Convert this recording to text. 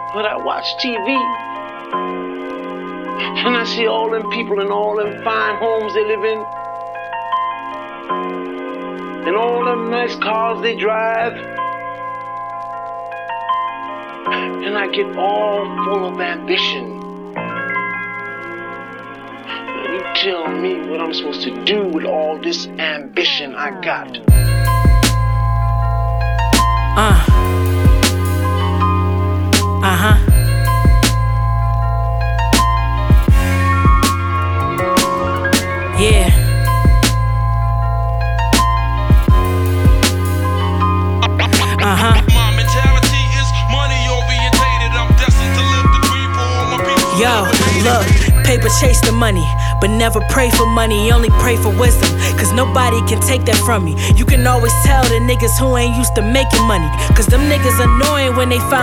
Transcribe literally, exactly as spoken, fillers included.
But I watch T V, and I see all them people in all them fine homes they live in, and all them nice cars they drive, and I get all full of ambition. And you tell me what I'm supposed to do with all this ambition I got. Uh. Uh-huh. Yeah. Uh-huh. My mentality is money orientated. I'm destined to live the dream for all my people. Yo, look, paper chase the money, but never pray for money, only pray for wisdom. Cause nobody can take that from me. You can always tell the niggas who ain't used to making money, cause them niggas annoying when they found